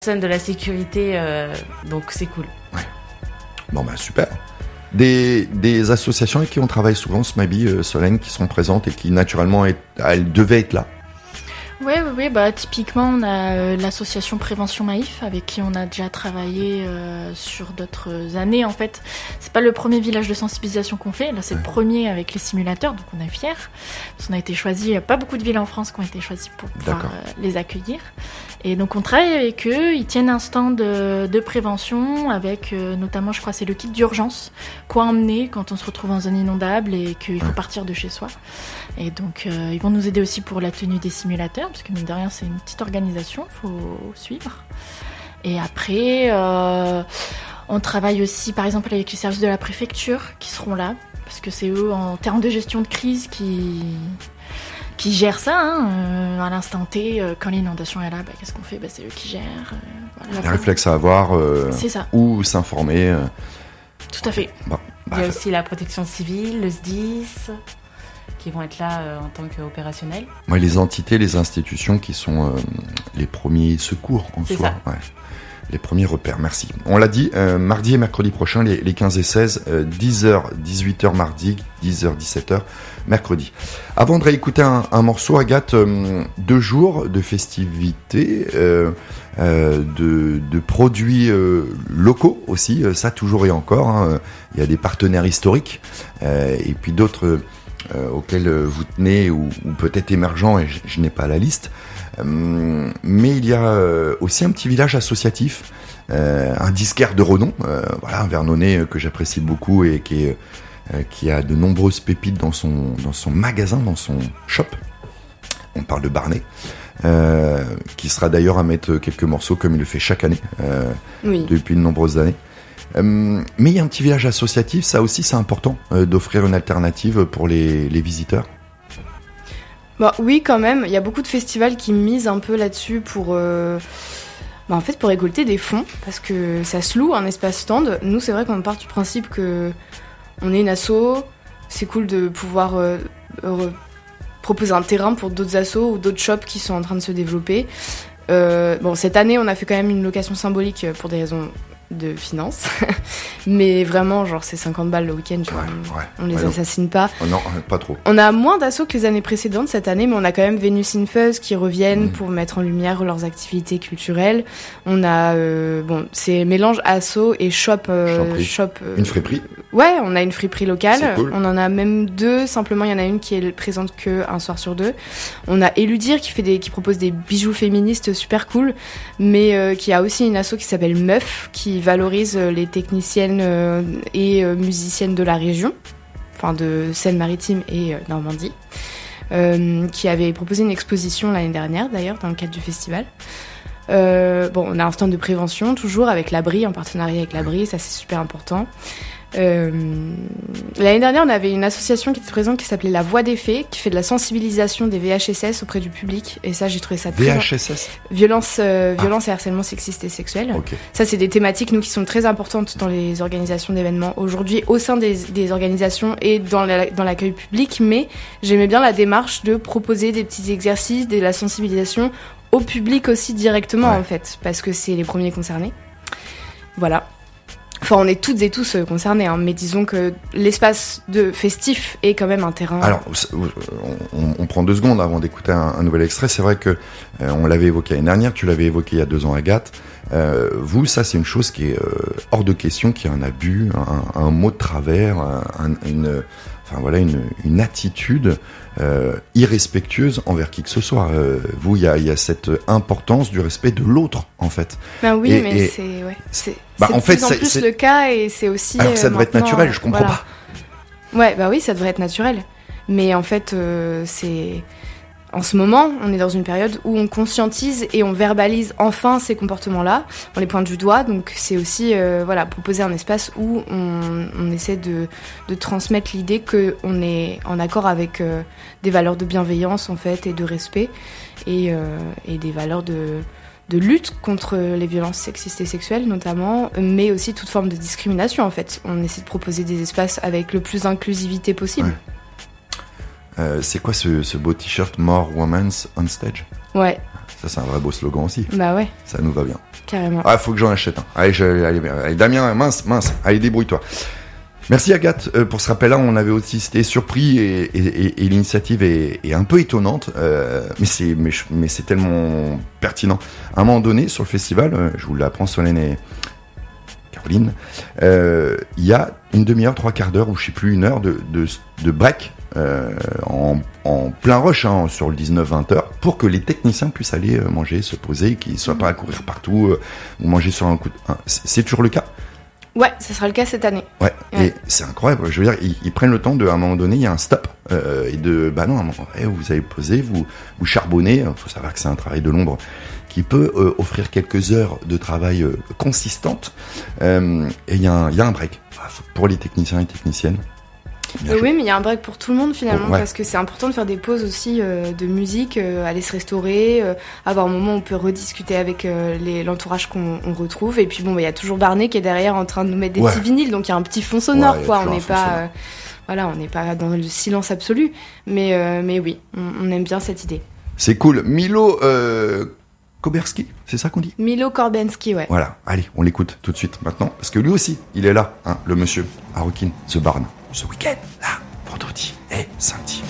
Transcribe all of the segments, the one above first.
de la sécurité, donc c'est cool. Ouais. Bon super. Des associations avec qui on travaille souvent, Smaby, Solène, qui sont présentes et qui naturellement elles devaient être là. Oui, typiquement on a l'association Prévention Maïf avec qui on a déjà travaillé sur d'autres années en fait. C'est pas le premier village de sensibilisation qu'on fait, là c'est le premier avec les simulateurs, donc on est fiers. Parce qu'on a été choisis, il n'y a pas beaucoup de villes en France qui ont été choisies pour pouvoir les accueillir. Et donc on travaille avec eux, ils tiennent un stand de prévention avec notamment, je crois, c'est le kit d'urgence, quoi emmener quand on se retrouve en zone inondable et qu'il faut partir de chez soi. Et donc ils vont nous aider aussi pour la tenue des simulateurs, parce que mine de rien c'est une petite organisation, il faut suivre. Et après on travaille aussi par exemple avec les services de la préfecture qui seront là, parce que c'est eux en termes de gestion de crise qui gèrent ça, à l'instant T, quand l'inondation est là, qu'est-ce qu'on fait ? C'est eux qui gèrent. Les réflexes à avoir, c'est ça. Ou s'informer. Tout à fait. Il y a aussi la protection civile, le SDIS, qui vont être là en tant qu'opérationnels. Ouais, les entités, les institutions qui sont les premiers secours en soi. Ça. Ouais. Les premiers repères, merci. On l'a dit, mardi et mercredi prochain, les 15 et 16, 10h, 18h mardi, 10h, 17h mercredi. Avant de réécouter un morceau, Agathe, 2 jours de festivités, de produits locaux aussi, ça toujours et encore. Il y a des partenaires historiques et puis d'autres auxquels vous tenez ou peut-être émergents, et je n'ai pas la liste. Mais il y a aussi un petit village associatif, un disquaire de renom, un Vernonais que j'apprécie beaucoup et qui a de nombreuses pépites dans son magasin, dans son shop. On parle de Barnet, qui sera d'ailleurs à mettre quelques morceaux comme il le fait chaque année, depuis de nombreuses années. Mais il y a un petit village associatif, ça aussi c'est important d'offrir une alternative pour les visiteurs. Oui, quand même. Il y a beaucoup de festivals qui misent un peu là-dessus pour récolter des fonds, parce que ça se loue un espace stand. Nous, c'est vrai qu'on part du principe que on est une asso, c'est cool de pouvoir proposer un terrain pour d'autres assos ou d'autres shops qui sont en train de se développer. Cette année, on a fait quand même une location symbolique pour des raisons de finances, mais vraiment c'est 50 balles le week-end, tu vois. On les assassine pas. Oh non, pas trop. On a moins d'assos que les années précédentes cette année, mais on a quand même Vénus in Fuzz qui reviennent pour mettre en lumière leurs activités culturelles. On a c'est mélange asso et shop. Une friperie. Ouais, on a une friperie locale. C'est cool. On en a même 2. Simplement, il y en a une qui est présente que un soir sur 2. On a Eludir qui propose des bijoux féministes super cool, mais qui a aussi une asso qui s'appelle Meuf, qui valorise les techniciennes et musiciennes de la région, enfin de Seine-Maritime et Normandie, qui avait proposé une exposition l'année dernière d'ailleurs dans le cadre du festival. On a un stand de prévention toujours avec l'Abri, en partenariat avec l'Abri, ça c'est super important. L'année dernière, on avait une association qui était présente qui s'appelait La Voix des Fées, qui fait de la sensibilisation des VHSS auprès du public, et ça j'ai trouvé ça très VHSS violence et harcèlement sexiste et sexuel. Okay. Ça c'est des thématiques nous qui sont très importantes dans les organisations d'événements aujourd'hui, au sein des organisations et dans l'accueil public, mais j'aimais bien la démarche de proposer des petits exercices, de la sensibilisation au public aussi directement en fait, parce que c'est les premiers concernés. Voilà. Enfin, on est toutes et tous concernés, mais disons que l'espace de festif est quand même un terrain... Alors, on prend 2 secondes avant d'écouter un nouvel extrait. C'est vrai que on l'avait évoqué l'année dernière, tu l'avais évoqué il y a 2 ans, Agathe. Vous, ça, c'est une chose qui est hors de question, qui est un abus, un mot de travers, une attitude irrespectueuse envers qui que ce soit. Vous, il y a cette importance du respect de l'autre, en fait. Ben oui, c'est de plus en plus le cas, et c'est aussi... Alors que ça devrait être naturel, je comprends pas. Ouais, oui, ça devrait être naturel. Mais en fait, en ce moment, on est dans une période où on conscientise et on verbalise enfin ces comportements-là, on les pointe du doigt, donc c'est aussi proposer un espace où on essaie de transmettre l'idée qu'on est en accord avec des valeurs de bienveillance en fait et de respect et des valeurs de lutte contre les violences sexistes et sexuelles notamment, mais aussi toute forme de discrimination en fait. On essaie de proposer des espaces avec le plus d'inclusivité possible. Ouais. C'est quoi ce beau t-shirt More Women's on Stage ? Ouais, Ça, c'est un vrai beau slogan aussi. Bah ouais, Ça nous va bien. carrément. Ah, faut que j'en achète un. Allez, Damien, mince. Allez, débrouille-toi. Merci Agathe pour ce rappel-là. On avait aussi été surpris et l'initiative est un peu étonnante, mais c'est tellement pertinent. À un moment donné, sur le festival, je vous l'apprends Solène et Caroline, il y a une demi-heure, 3/4 d'heure ou je sais plus 1 heure de break en plein rush sur le 19-20 heures pour que les techniciens puissent aller manger, se poser, qu'ils soient pas à courir partout ou manger sur un coup de... C'est toujours le cas? Ouais, ça sera le cas cette année. Ouais, et c'est incroyable. Je veux dire, ils prennent le temps à un moment donné, il y a un stop et bah non, à un moment, vous avez posé, vous charbonnez. Il faut savoir que c'est un travail de l'ombre qui peut offrir quelques heures de travail consistantes. Et il y a un break pour les techniciens et techniciennes. Oui, mais il y a un break pour tout le monde finalement, Ouais. parce que c'est important de faire des pauses aussi de musique, aller se restaurer, avoir un moment où on peut rediscuter avec l'entourage qu'on retrouve. Et puis bon, il y a toujours Barney qui est derrière en train de nous mettre des petits vinyles, donc il y a un petit fond sonore, Ouais, quoi. il y a On n'est toujours un fond pas, on n'est pas dans le silence absolu, mais oui, on aime bien cette idée. C'est cool. Milo Koberski, c'est ça qu'on dit? Milo Korbensky, ouais. Voilà, allez, on l'écoute tout de suite maintenant, parce que lui aussi, il est là, le monsieur à Rockin' the Barn. Ce week-end, là, vendredi et samedi.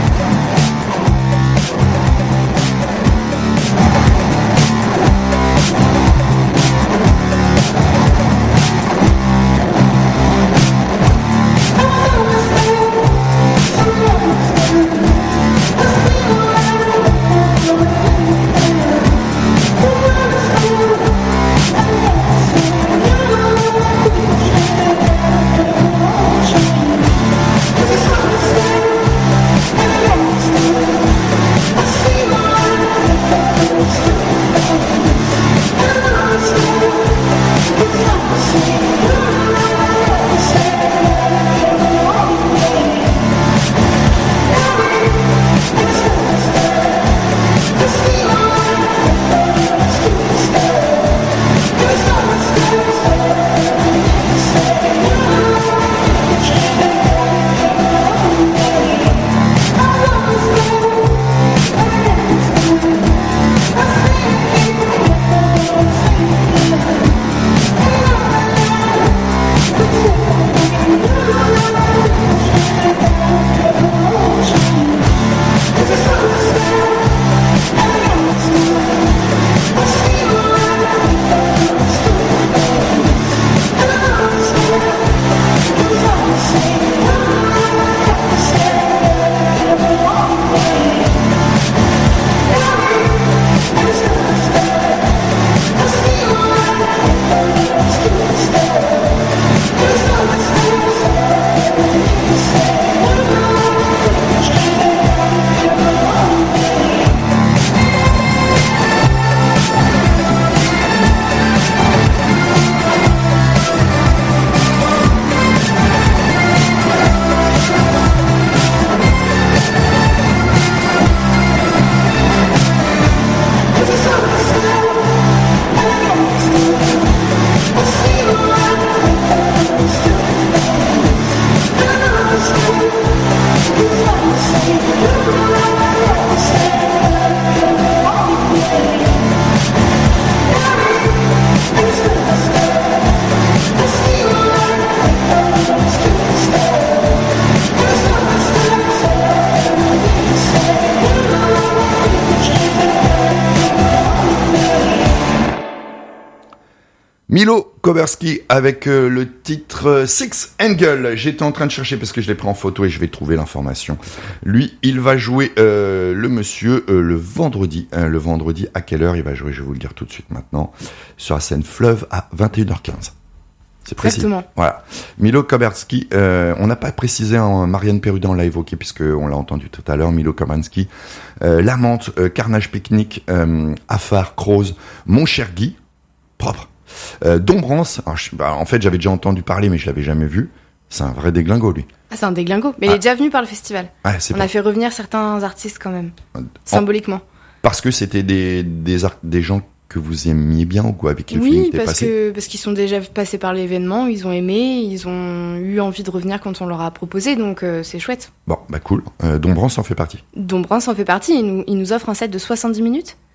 Milo Koberski avec le titre Six Angle. J'étais en train de chercher parce que je l'ai pris en photo et je vais trouver l'information. Lui, il va jouer le monsieur le vendredi. Le vendredi, à quelle heure il va jouer? Je vais vous le dire tout de suite maintenant. Sur la scène Fleuve à 21h15. C'est précis. Exactement. Voilà. Milo Koberski, on n'a pas précisé, Marianne Perrudan l'a évoqué puisqu'on l'a entendu tout à l'heure. Milo Koberski, La Menthe, Carnage Picnic, Afar, Croze, Mon Cher Guy, propre. Dombrance, en fait j'avais déjà entendu parler mais je l'avais jamais vu. C'est un vrai déglingo lui. Ah, c'est un déglingo, mais il est déjà venu par le festival. Ah, On a fait revenir certains artistes quand même, symboliquement. Parce que c'était des gens que vous aimiez bien ou quoi, avec qui le film était passé. Parce qu'ils sont déjà passés par l'événement, ils ont aimé, ils ont eu envie de revenir quand on leur a proposé, donc c'est chouette. Bon, bah cool. Dombrance en fait partie. Dombrance en fait partie, il nous offre un set de 70 minutes.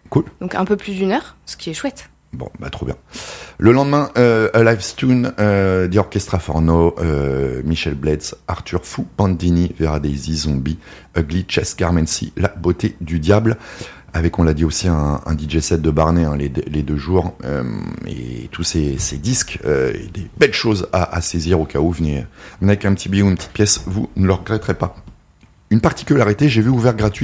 Cool. Donc un peu plus d'1 heure, ce qui est chouette. Bon, bah trop bien. Le lendemain, A Live Tune, The Orchestra Forno, Michel Blades, Arthur Fou, Pandini, Vera Daisy, Zombie, Ugly, Chess Carmency, La Beauté du Diable, avec, on l'a dit aussi, un DJ set de Barnet, hein, les 2 jours, et tous ces disques, et des belles choses à saisir au cas où venez avec un petit billet ou une petite pièce, vous ne le regretterez pas. Une particularité, j'ai vu ouvert gratuit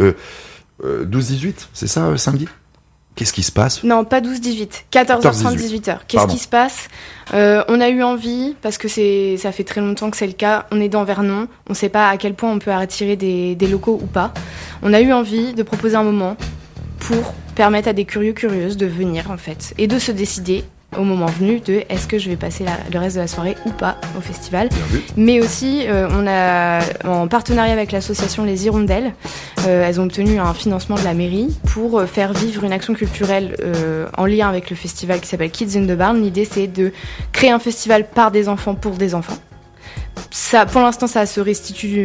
12-18, c'est ça, samedi? Qu'est-ce qui se passe? Non, pas 12-18, 14h30, 18h. Qu'est-ce qui se passe? On a eu envie, parce que ça fait très longtemps que c'est le cas, on est dans Vernon, on sait pas à quel point on peut attirer des locaux ou pas. On a eu envie de proposer un moment pour permettre à des curieuses de venir en fait, et de se décider au moment venu de est-ce que je vais passer le reste de la soirée ou pas au festival. Mais aussi, on a, en partenariat avec l'association Les Hirondelles, elles ont obtenu un financement de la mairie pour faire vivre une action culturelle en lien avec le festival qui s'appelle Kids in the Barn. L'idée, c'est de créer un festival par des enfants pour des enfants. Ça, pour l'instant, ça se restitue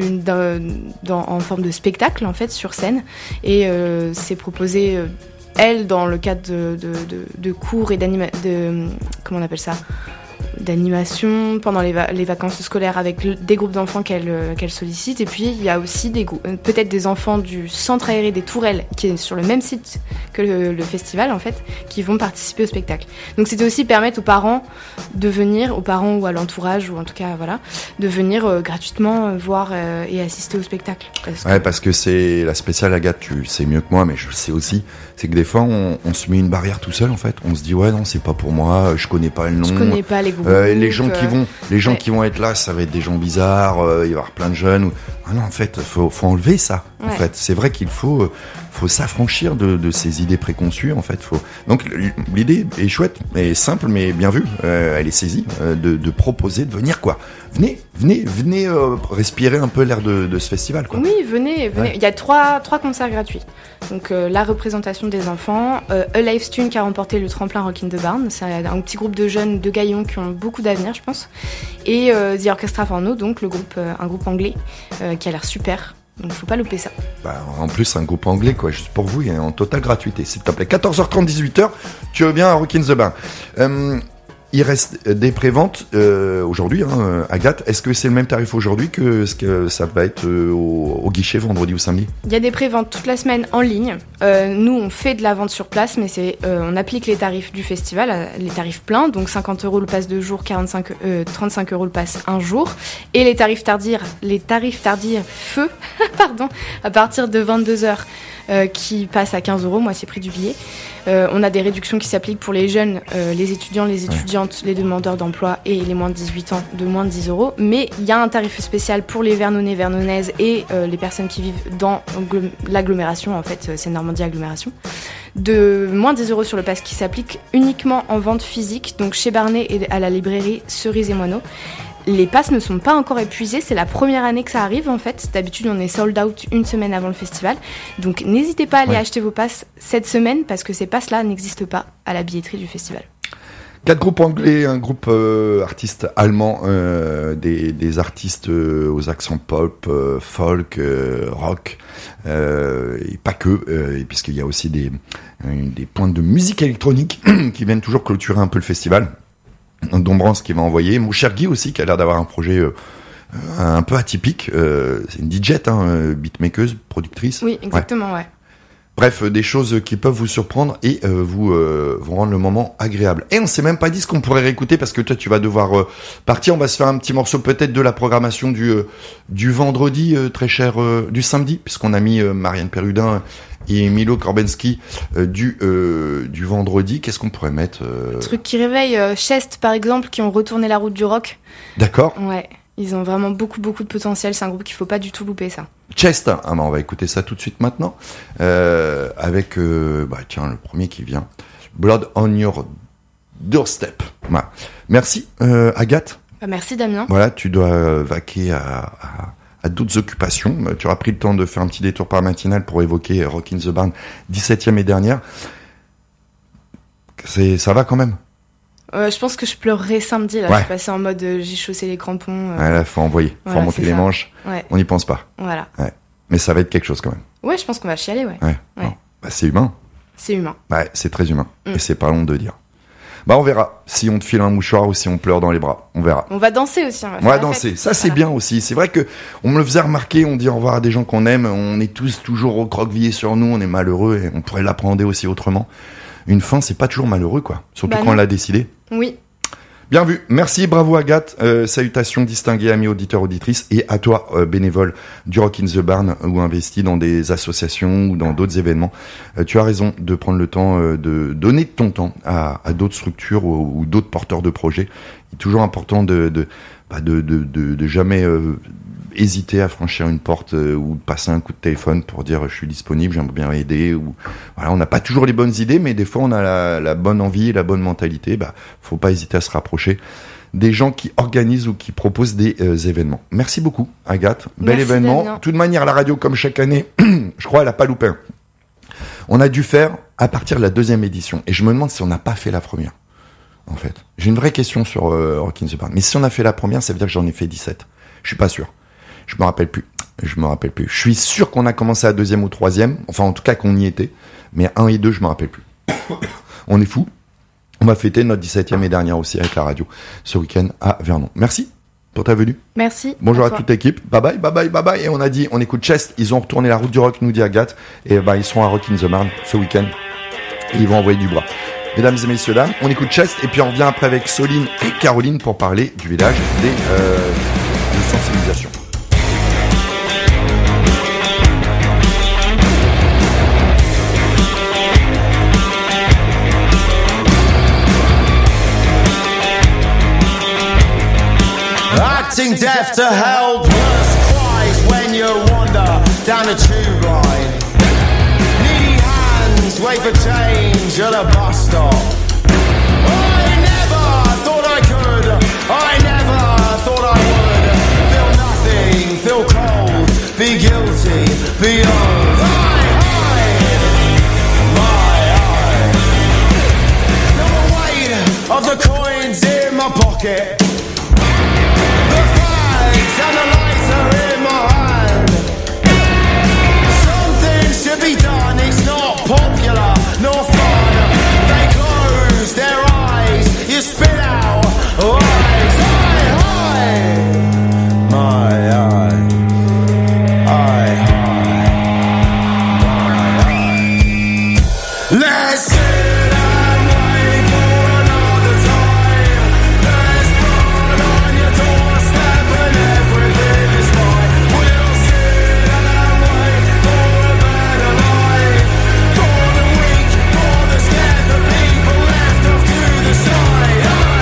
en forme de spectacle, en fait, sur scène. Et c'est proposé... Elle, dans le cadre de cours et comment on appelle ça, d'animation pendant les vacances scolaires avec des groupes d'enfants qu'elle sollicite. Et puis il y a aussi peut-être des enfants du centre aéré des Tourelles qui est sur le même site que le festival en fait, qui vont participer au spectacle. Donc c'était aussi permettre aux parents de venir, aux parents ou à l'entourage ou en tout cas voilà, de venir gratuitement voir et assister au spectacle. Parce que c'est la spéciale, Agathe, tu sais mieux que moi, mais je sais aussi, c'est que des fois on se met une barrière tout seul en fait. On se dit ouais non c'est pas pour moi, je connais pas le nom. Je connais pas les groupes. Les gens qui vont être là, ça va être des gens bizarres, il va y avoir plein de jeunes. Ah non, en fait, faut enlever ça. En fait, c'est vrai qu'il faut s'affranchir de ces idées préconçues. En fait, donc l'idée est chouette, et simple, mais bien vue. Elle est saisie de proposer de venir quoi. Venez respirer un peu l'air de ce festival quoi. Oui, venez. Ouais. Il y a trois concerts gratuits. Donc la représentation des enfants, A Live Tune qui a remporté le tremplin Rock in the Barn, c'est un petit groupe de jeunes de Gaillon qui ont beaucoup d'avenir je pense, et The Orchestra Forno, donc un groupe anglais qui a l'air super. Donc faut pas louper ça. En plus un groupe anglais quoi, juste pour vous, et en totale gratuité s'il te plaît. 14h30 18h, tu veux bien à Rock in the Barn. Il reste des préventes aujourd'hui, hein, Agathe. Est-ce que c'est le même tarif aujourd'hui que ce que ça va être au guichet vendredi ou samedi? Il y a des préventes toute la semaine en ligne. Nous, on fait de la vente sur place, mais on applique les tarifs du festival, les tarifs pleins, donc 50 € le pass 2 jours, 35 € le pass 1 jour, et les tarifs tardirs feu, pardon, à partir de 22h. Qui passe à 15 €, moitié prix du billet. On a des réductions qui s'appliquent pour les jeunes, les étudiants, les étudiantes, les demandeurs d'emploi et les moins de 18 ans de moins de 10 €. Mais il y a un tarif spécial pour les Vernonnais, Vernonnaises et les personnes qui vivent dans l'agglomération, en fait, c'est Normandie Agglomération, de moins de 10 € sur le pass qui s'applique uniquement en vente physique, donc chez Barnet et à la librairie Cerise et Moineau. Les passes ne sont pas encore épuisés, c'est la première année que ça arrive en fait. D'habitude on est sold out une semaine avant le festival. Donc n'hésitez pas à aller acheter vos passes cette semaine parce que ces passes-là n'existent pas à la billetterie du festival. 4 groupes anglais, un groupe artistes allemands, des artistes aux accents pop, folk, rock, et pas que, puisqu'il y a aussi des pointes de musique électronique qui viennent toujours clôturer un peu le festival. Dombrance qui m'a envoyé, mon cher Guy aussi qui a l'air d'avoir un projet un peu atypique, c'est une DJ, beatmakeuse, productrice. Oui, exactement, ouais. Bref, des choses qui peuvent vous surprendre et vous rendre le moment agréable. Et on s'est même pas dit ce qu'on pourrait réécouter parce que toi tu vas devoir partir. On va se faire un petit morceau peut-être de la programmation du vendredi, très cher, du samedi, puisqu'on a mis Marianne Perrudin et Milo Korbensky du vendredi. Qu'est-ce qu'on pourrait mettre Truc qui réveille, Chest par exemple, qui ont retourné la route du rock. D'accord. Ouais. Ils ont vraiment beaucoup de potentiel. C'est un groupe qu'il faut pas du tout louper, ça. Chest, on va écouter ça tout de suite maintenant. Avec, le premier qui vient. Blood on Your Doorstep. Voilà. Merci, Agathe. Merci, Damien. Voilà, tu dois vaquer à d'autres occupations. Tu auras pris le temps de faire un petit détour par matinale pour évoquer Rock in the Barn, 17e et dernière. Ça va quand même? Je pense que je pleurerai samedi, là. Ouais. Je suis passée en mode j'ai chaussé les crampons. Ouais, là, faut envoyer. Faut remonter les manches. Ouais. On n'y pense pas. Voilà. Ouais. Mais ça va être quelque chose quand même. Ouais, je pense qu'on va chialer, ouais. Ouais. Bon. C'est humain. C'est humain. Ouais, c'est très humain. Et c'est pas long de dire. Bah, on verra si on te file un mouchoir ou si on pleure dans les bras. On verra. On va danser aussi. On va danser. Ça, c'est bien aussi. C'est vrai que on me le faisait remarquer. On dit au revoir à des gens qu'on aime. On est tous toujours recroquevillés sur nous. On est malheureux et on pourrait l'appréhender aussi autrement. Une fin, c'est pas toujours malheureux, quoi. Surtout quand on l'a décidé. Oui. Bien vu. Merci, bravo Agathe. Salutations distinguées, amis auditeurs, auditrices, et à toi, bénévole du Rock in the Barn ou investi dans des associations ou dans d'autres événements. Tu as raison de prendre le temps de donner de ton temps à d'autres structures ou d'autres porteurs de projets. Il est toujours important de jamais hésiter à franchir une porte ou passer un coup de téléphone pour dire je suis disponible, j'aimerais bien aider. Ou voilà, on n'a pas toujours les bonnes idées, mais des fois on a la bonne envie, la bonne mentalité. Faut pas hésiter à se rapprocher des gens qui organisent ou qui proposent des événements. Merci beaucoup, Agathe. Bel événement. De toute manière, la radio, comme chaque année, je crois, elle a pas loupé. On a dû faire à partir de la 2e édition, et je me demande si on n'a pas fait la première. En fait, j'ai une vraie question sur Rock in the Barn. Mais si on a fait la première, ça veut dire que j'en ai fait 17. Je suis pas sûr. Je me rappelle plus. Je suis sûr qu'on a commencé à 2e ou 3e. Enfin, en tout cas, qu'on y était. Mais 1 et 2, je me rappelle plus. On est fous. On va fêter notre 17e et dernière aussi avec la radio ce week-end à Vernon. Merci pour ta venue. Merci. Bonjour à toute l'équipe. Bye bye, bye bye, bye bye. Et on a dit, on écoute Chest. Ils ont retourné la route du rock, nous dit Agathe. Et ils seront à Rock in the Barn ce week-end. Et ils vont envoyer du bois. Mesdames et messieurs, dames, on écoute Chest. Et puis on revient après avec Soline et Caroline pour parler du village des sensibilisations. Acting deaf to helpless cries when you wander down a tube line. Needy hands wait for change at a bus stop. I never thought I could, I never thought I would. Feel nothing, feel cold, be guilty, be old. I hide my eye. Feel the weight of the coins in my pocket. And the lights are in my hand. Something should be done. It's not popular, nor fun. They close their eyes. You spit out lies. I hide my eye. I hide my eye. Let's sit and wait for another time. There's blood on your doorstep and everything is fine. We'll sit and wait for a better life. For the weak, for the scared, the people left off to the side.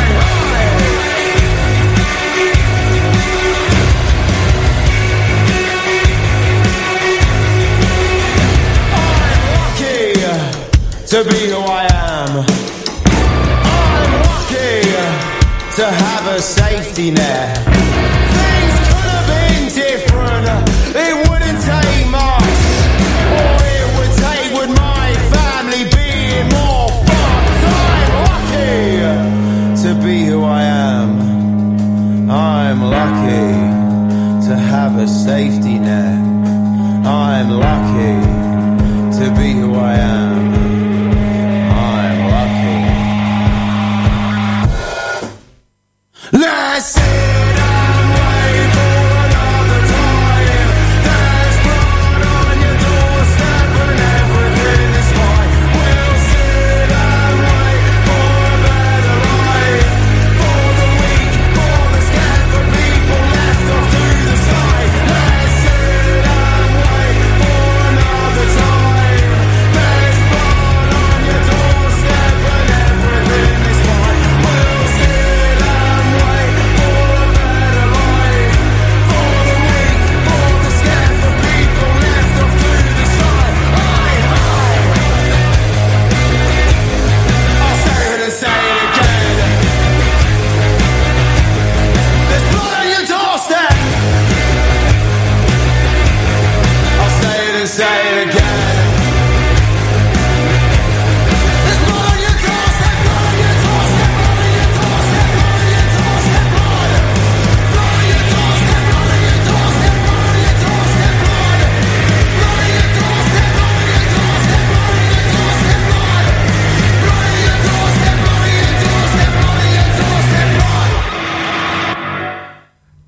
I'm lucky to be who I am. I'm lucky to have a safety net. Things could have been different. It wouldn't take much. All it would take would my family being more fucked. I'm lucky to be who I am. I'm lucky to have a safety net. I'm lucky to be who I am. I'm lucky. Let's sit and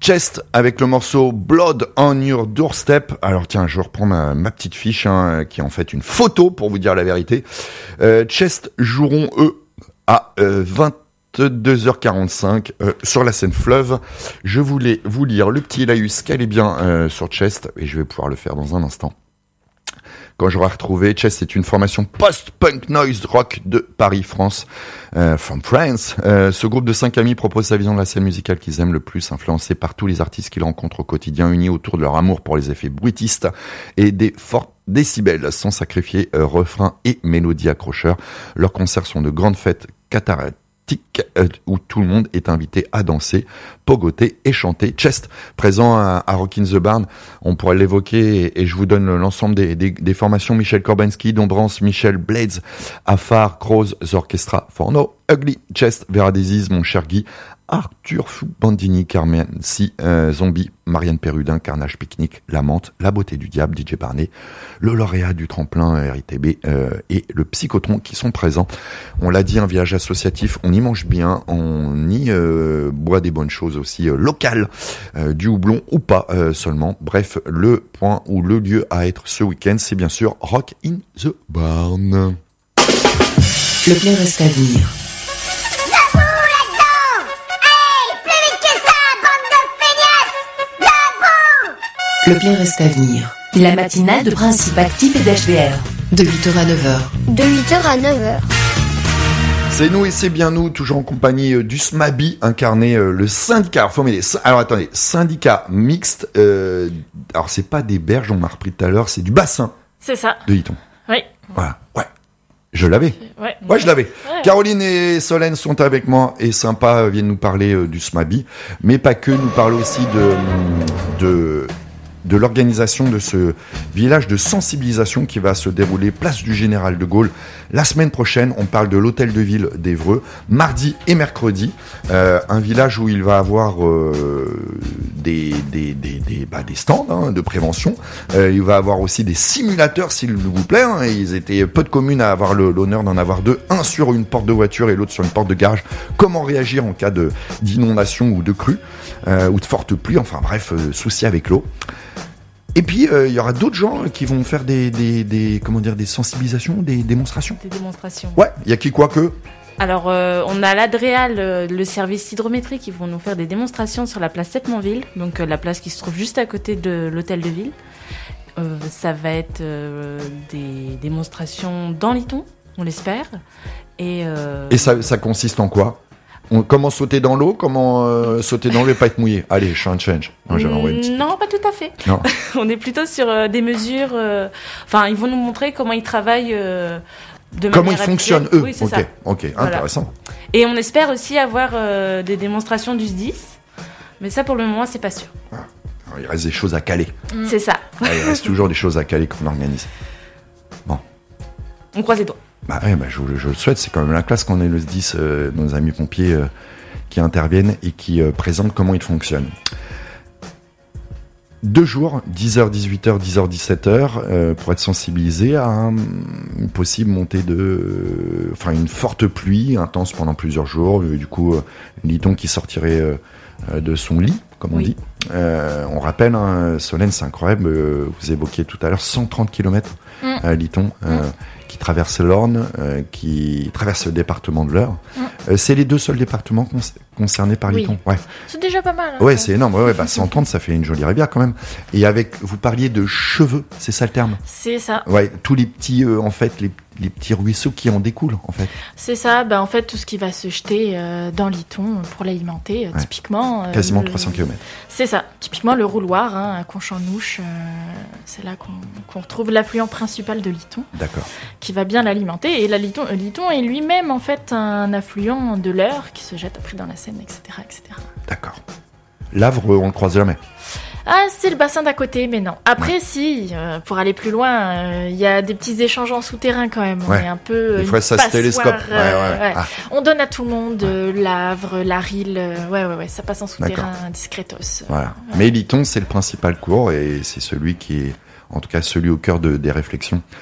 Chest avec le morceau Blood on Your Doorstep. Alors tiens, je reprends ma petite fiche qui est en fait une photo pour vous dire la vérité. Chest joueront eux à 22h45 sur la scène Fleuve. Je voulais vous lire le petit laïus qu'elle est bien sur Chest et je vais pouvoir le faire dans un instant. Quand j'aurai retrouvé, Chest est une formation post-punk noise rock de Paris, France, from France. Ce groupe de 5 amis propose sa vision de la scène musicale qu'ils aiment le plus, influencés par tous les artistes qu'ils rencontrent au quotidien, unis autour de leur amour pour les effets bruitistes et des forts décibels, sans sacrifier refrains et mélodies accrocheurs. Leurs concerts sont de grandes fêtes catharatiques où tout le monde est invité à danser, pogoter et chanter. Chest, présent à Rock in the Barn, on pourrait l'évoquer et je vous donne l'ensemble des formations: Michel Korbanski, Dombrance, Michel Blades, Afar, Crows, The Orchestra, Forno, Ugly, Chest, Vera Disease, Mon Cher Guy, Arthur Fou, Bandini, Carmen, Si, Zombie, Marianne Perrudin, Carnage Picnic, La Menthe, La Beauté du Diable, DJ Barnet, le lauréat du tremplin RITB et le Psychotron qui sont présents. On l'a dit, un village associatif, on y mange bien, on y boit des bonnes choses aussi locales, du houblon ou pas seulement. Bref, le point ou le lieu à être ce week-end, c'est bien sûr Rock in the Barn. Le plein reste à venir. Le plein reste à venir. La matinale de Principe Actif et d'HBR. De 8h à 9h. De 8h à 9h. C'est nous et c'est bien nous, toujours en compagnie du SMABI, incarné le syndicat. Alors attendez, syndicat mixte. Alors c'est pas des berges, on m'a repris tout à l'heure, c'est du bassin. C'est ça. De Lyton. Oui. Voilà, ouais. Je l'avais. Ouais, je l'avais. Ouais. Caroline et Solène sont avec moi et sympa viennent nous parler du SMABI, mais pas que, nous parler aussi de l'organisation de ce village de sensibilisation qui va se dérouler place du Général de Gaulle la semaine prochaine. On parle de l'hôtel de ville d'Évreux, mardi et mercredi, un village où il va avoir des stands de prévention. Il va avoir aussi des simulateurs, s'il vous plaît. Ils étaient peu de communes à avoir l'honneur d'en avoir deux, un sur une porte de voiture et l'autre sur une porte de garage. Comment réagir en cas d'inondation ou de crue ou de forte pluie, enfin bref, souci avec l'eau. Et puis il y aura d'autres gens qui vont faire des sensibilisations, des démonstrations. Des démonstrations. Ouais, il y a qui quoi que. Alors on a l'Adréal, le service hydrométrie, qui vont nous faire des démonstrations sur la place Septmontville, donc la place qui se trouve juste à côté de l'hôtel de ville. Ça va être des démonstrations dans Lyton, on l'espère. Et ça consiste en quoi? Comment sauter dans l'eau? Comment sauter dans l'eau et pas être mouillé? Allez, change. Non, pas tout à fait. Non. On est plutôt sur des mesures. Enfin, ils vont nous montrer comment ils travaillent de manière. Comment ils fonctionnent eux? Oui, c'est ça. Ok, voilà. Intéressant. Et on espère aussi avoir des démonstrations du SDIS, mais ça pour le moment c'est pas sûr. Alors, il reste des choses à caler. C'est ça. Ouais, il reste toujours des choses à caler qu'on organise. Bon. On croise les doigts. Je le souhaite, c'est quand même la classe qu'on ait le SDIS, nos amis pompiers qui interviennent et qui présentent comment ils fonctionnent. 2 jours, 10h, 18h, 10h, 17h, pour être sensibilisé à une possible montée une forte pluie intense pendant plusieurs jours. Du coup, Lyton qui sortirait de son lit, comme on dit. On rappelle, Solène, c'est incroyable, vous évoquiez tout à l'heure 130 km à Lyton. Qui traverse l'Orne, qui traverse le département de l'Eure. C'est les 2 seuls départements concernés par Lyton. Ouais. C'est déjà pas mal. Ouais, c'est énorme. Ouais, 130, ça fait une jolie rivière quand même. Et vous parliez de cheveux, c'est ça le terme? C'est ça. Ouais, tous les petits, les petits ruisseaux qui en découlent, en fait. C'est ça. En fait, tout ce qui va se jeter dans Lyton pour l'alimenter, typiquement. Quasiment 300 km. C'est ça. Typiquement, le rouloir, à Conchamp-Nouche, c'est là qu'on retrouve l'affluent principal de Lyton. D'accord. Qui va bien l'alimenter. Et Lyton est lui-même, en fait, un affluent de l'Eure qui se jette après dans la Seine, etc. D'accord. L'Avre, on le croise jamais. Ah, c'est le bassin d'à côté, mais non. Après, si, pour aller plus loin, il y a des petits échanges en souterrain quand même. On est un peu. Des fois, ça se télescope. On donne à tout le monde l'Avre, la Rille. Ça passe en souterrain, discretos. Voilà. Mais Lyton, c'est le principal cours et c'est celui qui est, en tout cas, celui au cœur des réflexions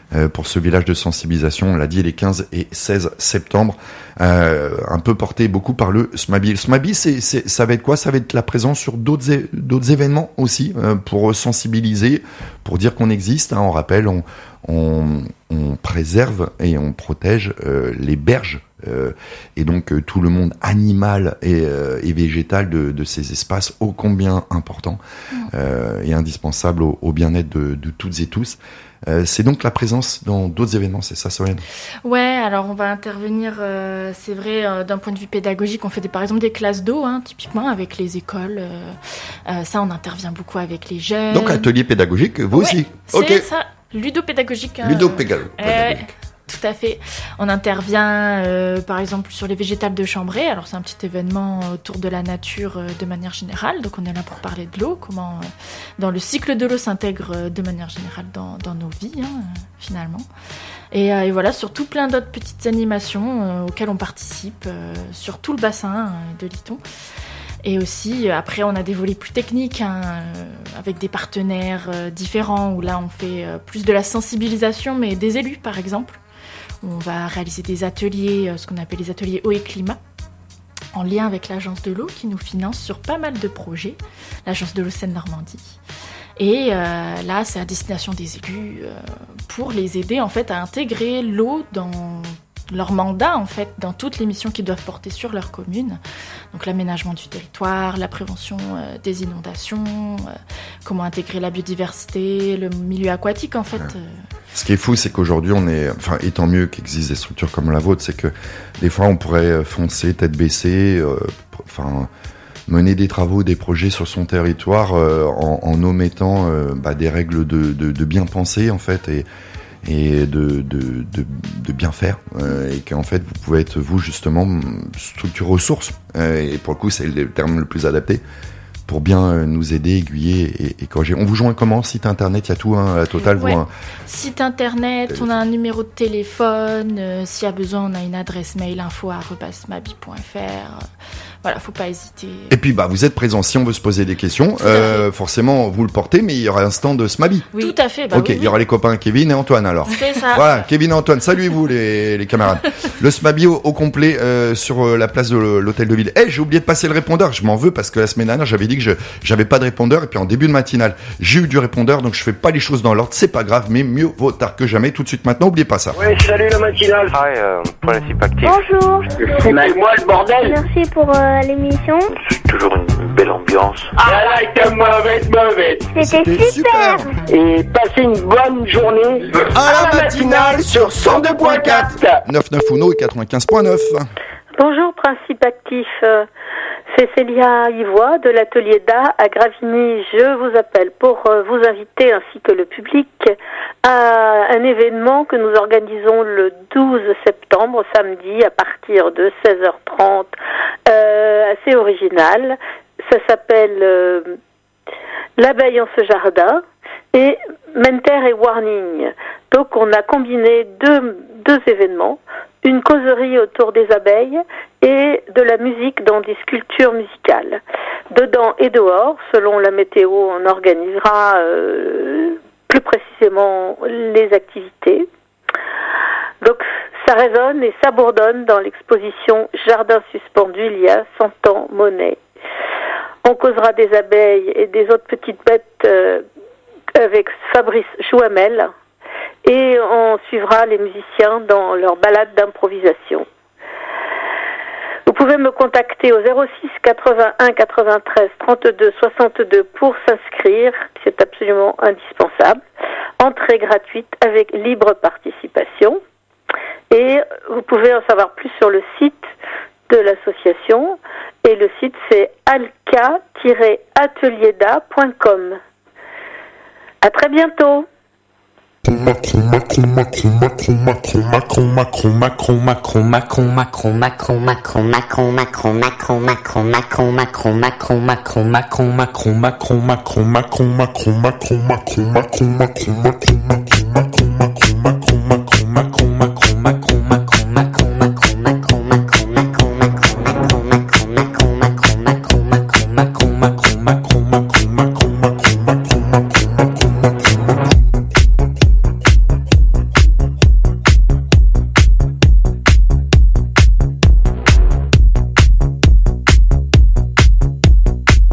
pour ce village de sensibilisation. On l'a dit, les 15 et 16 septembre, un peu porté beaucoup par le SMABI. Le SMABI, ça va être quoi? Ça va être la présence sur d'autres événements aussi, pour sensibiliser, pour dire qu'on existe. On rappelle, on préserve et on protège les berges et donc tout le monde animal et végétal de ces espaces ô combien importants et indispensables au bien-être de toutes et tous. C'est donc la présence dans d'autres événements, c'est ça, Solène? Ouais, alors on va intervenir, c'est vrai, d'un point de vue pédagogique, on fait par exemple des classes d'eau, typiquement avec les écoles. Ça, on intervient beaucoup avec les jeunes. Donc atelier pédagogique, vous aussi? C'est ça, ludopédagogique. Ludopédagogique. Tout à fait. On intervient par exemple sur les végétales de Chambray. Alors c'est un petit événement autour de la nature de manière générale. Donc on est là pour parler de l'eau, comment dans le cycle de l'eau s'intègre de manière générale dans nos vies finalement. Et voilà, sur tout plein d'autres petites animations auxquelles on participe sur tout le bassin de Lyton. Et aussi, après, on a des volets plus techniques, avec des partenaires différents, où là, on fait plus de la sensibilisation, mais des élus, par exemple. On va réaliser des ateliers, ce qu'on appelle les ateliers eau et climat, en lien avec l'Agence de l'eau, qui nous finance sur pas mal de projets, l'Agence de l'eau Seine-Normandie. Et là, c'est à destination des élus, pour les aider, en fait, à intégrer l'eau dans leur mandat, en fait, dans toutes les missions qu'ils doivent porter sur leur commune. Donc l'aménagement du territoire, la prévention des inondations, comment intégrer la biodiversité, le milieu aquatique, en fait. Ce qui est fou, c'est qu'aujourd'hui, et tant mieux qu'existent des structures comme la vôtre, c'est que des fois, on pourrait foncer tête baissée, mener des travaux, des projets sur son territoire en omettant des règles de bien penser, en fait, et de bien faire, et qu'en fait vous pouvez être vous justement structure ressources, et pour le coup c'est le terme le plus adapté pour bien nous aider, aiguiller et corriger. On vous joint comment? Site internet, il y a tout, la totale. Ouais. Site internet, on a un numéro de téléphone, s'il y a besoin on a une adresse mail info@smabi.fr. Voilà, faut pas hésiter. Et puis vous êtes présent, si on veut se poser des questions, forcément vous le portez, mais il y aura un stand de SMABI. Oui. Tout à fait. Ok, il y aura les copains Kevin et Antoine alors. C'est ça. Voilà, Kevin et Antoine, saluez-vous les camarades. Le SMABI au complet sur la place de l'hôtel de ville. J'ai oublié de passer le répondeur, je m'en veux parce que la semaine dernière j'avais dit que j'avais pas de répondeur, et puis en début de matinale j'ai eu du répondeur, donc je fais pas les choses dans l'ordre, c'est pas grave, mais mieux vaut tard que jamais. Tout de suite maintenant, oubliez pas ça. Ouais, salut la matinale. Principe actif. Bonjour. Foutez-moi le bordel. Merci pour l'émission. C'est toujours une belle ambiance. Elle était mauvaise. C'était super. Et passez une bonne journée à la matinale sur 102.4 99 Uno et 95.9. Bonjour Principe Actif, c'est Célia Ivois de l'atelier d'A à Gravigny. Je vous appelle pour vous inviter ainsi que le public à un événement que nous organisons le 12 septembre, samedi, à partir de 16h30, assez original. Ça s'appelle L'abeille en ce jardin et Menter et Warning. Donc on a combiné deux événements, une causerie autour des abeilles et de la musique dans des sculptures musicales. Dedans et dehors, selon la météo, on organisera plus précisément les activités. Donc ça résonne et ça bourdonne dans l'exposition Jardin suspendu il y a 100 ans, Monet. On causera des abeilles et des autres petites bêtes avec Fabrice Jouamel, et on suivra les musiciens dans leur balade d'improvisation. Vous pouvez me contacter au 06 81 93 32 62 pour s'inscrire, c'est absolument indispensable. Entrée gratuite avec libre participation. Et vous pouvez en savoir plus sur le site de l'association, et le site c'est alka-atelierda.com. À très bientôt.